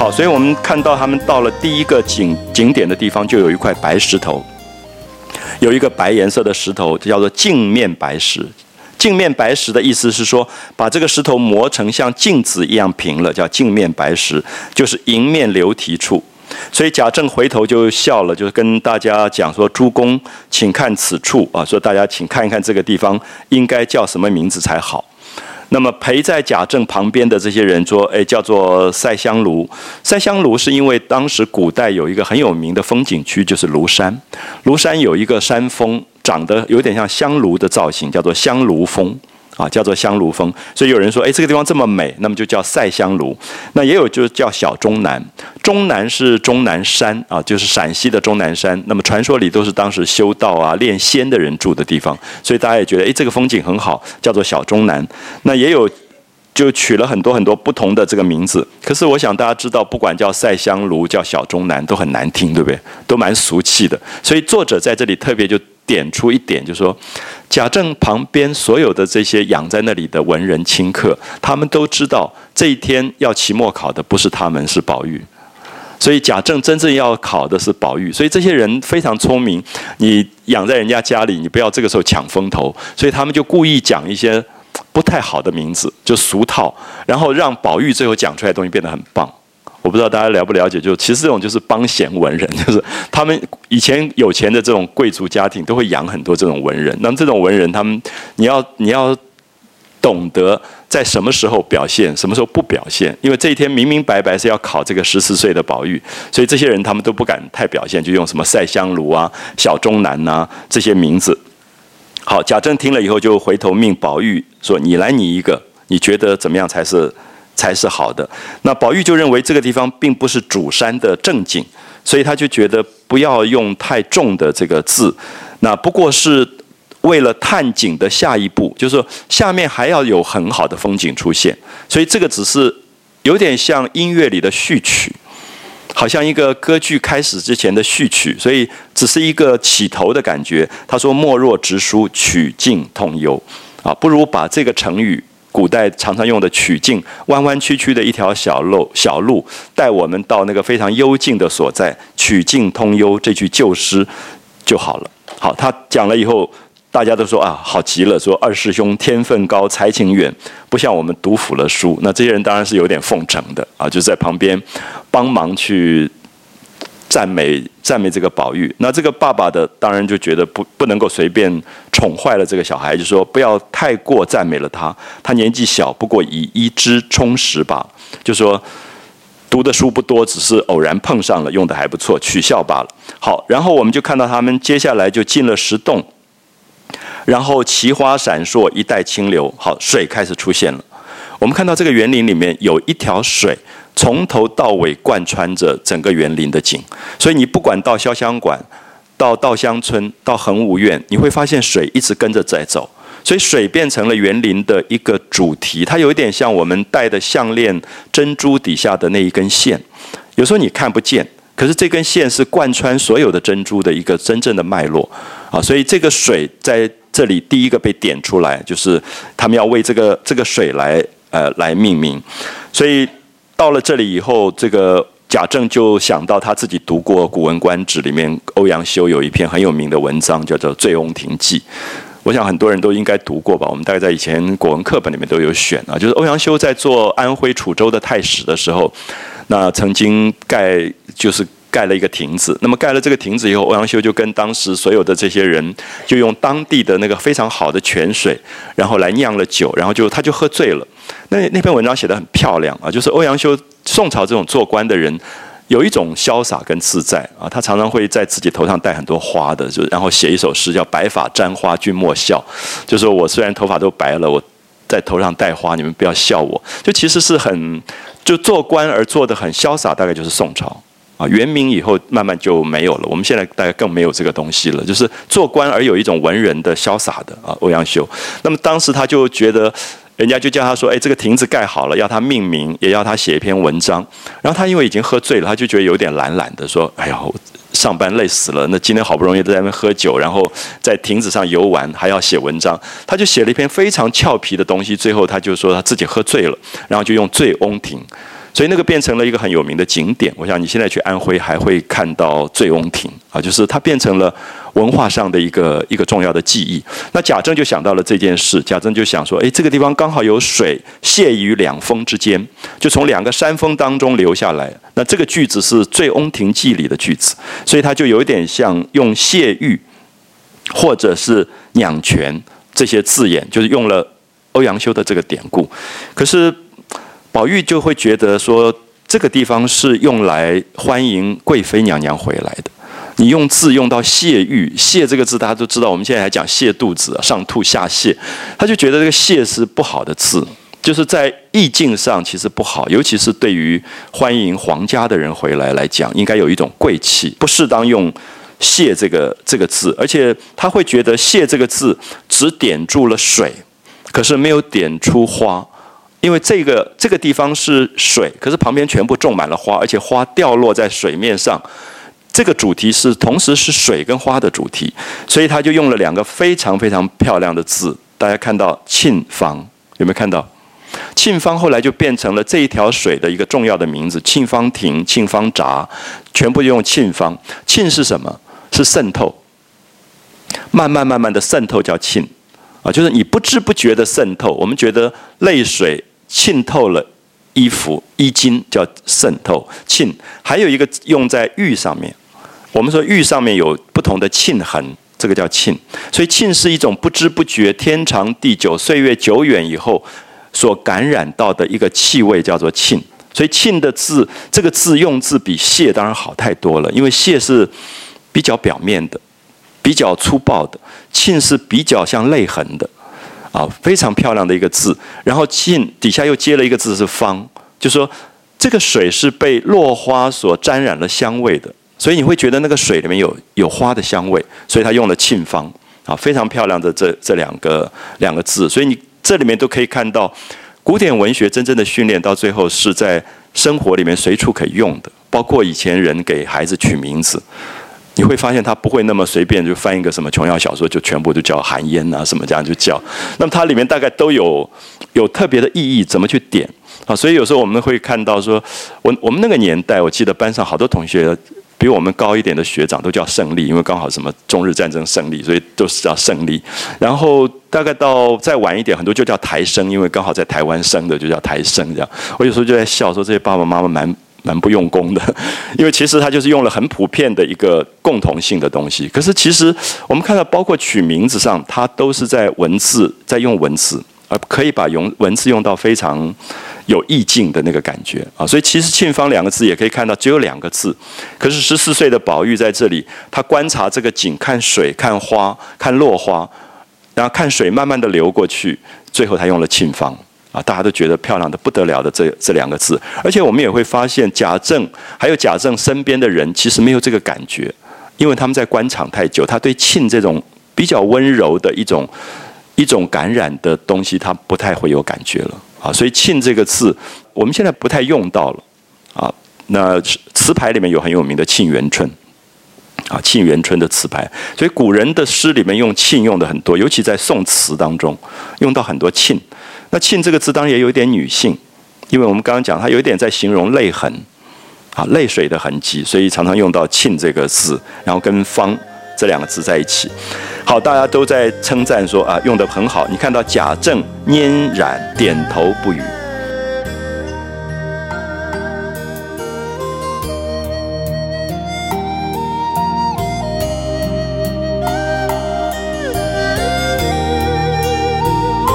好，所以我们看到他们到了第一个景点的地方，就有一块白石头，有一个白颜色的石头，叫做镜面白石。镜面白石的意思是说，把这个石头磨成像镜子一样平了，叫镜面白石，就是迎面流蹄处。所以贾政回头就笑了，就跟大家讲说：“诸公，请看此处啊！说大家请看一看这个地方应该叫什么名字才好。”那么陪在贾政旁边的这些人说：“叫做赛香炉。赛香炉是因为当时古代有一个很有名的风景区，就是庐山。庐山有一个山峰，长得有点像香炉的造型，叫做香炉峰。”叫做香炉峰，所以有人说，这个地方这么美，那么就叫赛香炉。那也有就是叫小终南，终南是终南山就是陕西的终南山。那么传说里都是当时修道练仙的人住的地方，所以大家也觉得，这个风景很好，叫做小终南。那也有就取了很多很多不同的这个名字。可是我想大家知道，不管叫赛香炉、叫小终南，都很难听，对不对？都蛮俗气的。所以作者在这里特别就点出一点，就是说贾政旁边所有的这些养在那里的文人清客，他们都知道这一天要期末考的不是他们，是宝玉。所以贾政真正要考的是宝玉，所以这些人非常聪明，你养在人家家里，你不要这个时候抢风头，所以他们就故意讲一些不太好的名字，就俗套，然后让宝玉最后讲出来的东西变得很棒。我不知道大家了不了解，就其实这种就是帮闲文人，就是他们以前有钱的这种贵族家庭都会养很多这种文人。那么这种文人，他们你要懂得在什么时候表现，什么时候不表现，因为这一天明明白白是要考这个14岁的宝玉，所以这些人他们都不敢太表现，就用什么赛香炉小终南这些名字。好，贾政听了以后就回头命宝玉说：“你来拟一个，你觉得怎么样才是好的？”那宝玉就认为这个地方并不是主山的正景，所以他就觉得不要用太重的这个字，那不过是为了探景的下一步，就是说下面还要有很好的风景出现，所以这个只是有点像音乐里的序曲，好像一个歌剧开始之前的序曲，所以只是一个起头的感觉。他说：“莫若直书，曲径通幽。”不如把这个成语，古代常常用的曲径，弯弯曲曲的一条小路，带我们到那个非常幽静的所在，曲径通幽这句旧诗就好了。好，他讲了以后，大家都说好极了，说二师兄天分高，才情远，不像我们读腐了书。那这些人当然是有点奉承的就在旁边帮忙去赞美这个宝玉。那这个爸爸的当然就觉得不能够随便宠坏了这个小孩，就说不要太过赞美了他，他年纪小，不过以一知充实吧，就说读的书不多，只是偶然碰上了，用的还不错，取笑罢了。好，然后我们就看到他们接下来就进了石洞，然后奇花闪烁，一带清流。好，水开始出现了。我们看到这个园林里面有一条水，从头到尾贯穿着整个园林的景，所以你不管到潇湘馆、到稻香村、到恒芜苑，你会发现水一直跟着在走，所以水变成了园林的一个主题。它有一点像我们戴的项链珍珠底下的那一根线，有时候你看不见，可是这根线是贯穿所有的珍珠的一个真正的脉络所以这个水在这里第一个被点出来，就是他们要为这个水来命名。所以到了这里以后，这个贾政就想到他自己读过《古文观止》里面欧阳修有一篇很有名的文章，叫做《醉翁亭记》。我想很多人都应该读过吧，我们大概在以前国文课本里面都有选就是欧阳修在做安徽楚州的太史的时候，那曾经盖了一个亭子，那么盖了这个亭子以后，欧阳修就跟当时所有的这些人，就用当地的那个非常好的泉水，然后来酿了酒，然后他就喝醉了。那篇文章写得很漂亮就是欧阳修宋朝这种做官的人，有一种潇洒跟自在他常常会在自己头上戴很多花的，然后写一首诗叫“白发沾花君莫笑”，就说我虽然头发都白了，我在头上戴花，你们不要笑我。就其实是就做官而做得很潇洒，大概就是宋朝。元明以后慢慢就没有了，我们现在大概更没有这个东西了，就是做官而有一种文人的潇洒的欧阳修。那么当时他就觉得，人家就叫他说，这个亭子盖好了，要他命名，也要他写一篇文章。然后他因为已经喝醉了，他就觉得有点懒懒的，说：“哎呀，我上班累死了，那今天好不容易在那边喝酒，然后在亭子上游玩，还要写文章。”他就写了一篇非常俏皮的东西，最后他就说他自己喝醉了，然后就用“醉翁亭”。 所以那个变成了一个很有名的景点。我想你现在去安徽还会看到醉翁亭啊，就是它变成了文化上的一个重要的记忆。那贾政就想到了这件事，贾政就想说，这个地方刚好有水泄于两峰之间，就从两个山峰当中流下来。那这个句子是《醉翁亭记》里的句子，所以它就有一点像用泄欲或者是两泉这些字眼，就是用了欧阳修的这个典故。可是宝玉就会觉得说，这个地方是用来欢迎贵妃娘娘回来的。你用字用到泄欲，泄这个字大家都知道，我们现在还讲泻肚子，上吐下泻，他就觉得这个泄是不好的字，就是在意境上其实不好，尤其是对于欢迎皇家的人回来讲，应该有一种贵气，不适当用泄这个字，而且他会觉得泄这个字只点住了水，可是没有点出花。因为这个地方是水，可是旁边全部种满了花，而且花掉落在水面上，这个主题是同时是水跟花的主题，所以他就用了两个非常非常漂亮的字。大家看到沁芳，有没有看到？沁芳后来就变成了这一条水的一个重要的名字，沁芳亭、沁芳闸，全部用沁芳。沁是什么？是渗透，慢慢的渗透叫沁啊，就是你不知不觉的渗透。我们觉得泪水浸透了衣服衣襟叫渗透沁，还有一个用在玉上面，我们说玉上面有不同的沁痕，这个叫沁。所以沁是一种不知不觉天长地久岁月久远以后所感染到的一个气味，叫做沁。所以沁的字，这个字用字比泄当然好太多了，因为泄是比较表面的，比较粗暴的，沁是比较像泪痕的啊，非常漂亮的一个字。然后沁底下又接了一个字是芳，就是说这个水是被落花所沾染了香味的，所以你会觉得那个水里面有花的香味，所以他用了沁芳啊，非常漂亮的这两个字。所以你这里面都可以看到，古典文学真正的训练到最后是在生活里面随处可以用的，包括以前人给孩子取名字。你会发现他不会那么随便就翻一个什么琼瑶小说就全部都叫寒烟啊什么这样就叫，那么它里面大概都有特别的意义，怎么去点啊？所以有时候我们会看到说，我们那个年代，我记得班上好多同学比我们高一点的学长都叫胜利，因为刚好什么中日战争胜利，所以都是叫胜利。然后大概到再晚一点，很多就叫台生，因为刚好在台湾生的就叫台生这样。我有时候就在笑说，这些爸爸妈妈蛮不用功的，因为其实他就是用了很普遍的一个共同性的东西。可是其实我们看到，包括取名字上，它都是在用文字，而可以把文字用到非常有意境的那个感觉啊。所以其实沁芳两个字也可以看到只有两个字，可是14岁的宝玉在这里，他观察这个景，看水、看花、看落花，然后看水慢慢的流过去，最后他用了沁芳。啊，大家都觉得漂亮的不得了的这两个字，而且我们也会发现，贾政还有贾政身边的人其实没有这个感觉，因为他们在官场太久，他对沁这种比较温柔的一种感染的东西，他不太会有感觉了啊。所以沁这个字，我们现在不太用到了啊。那词牌里面有很有名的《沁园春》啊，《沁园春》的词牌，所以古人的诗里面用沁用的很多，尤其在宋词当中用到很多沁。那沁这个字当然也有一点女性，因为我们刚刚讲它有一点在形容泪痕啊，泪水的痕迹，所以常常用到沁这个字，然后跟芳这两个字在一起。好，大家都在称赞说啊，用得很好。你看到贾政拈染点头不语。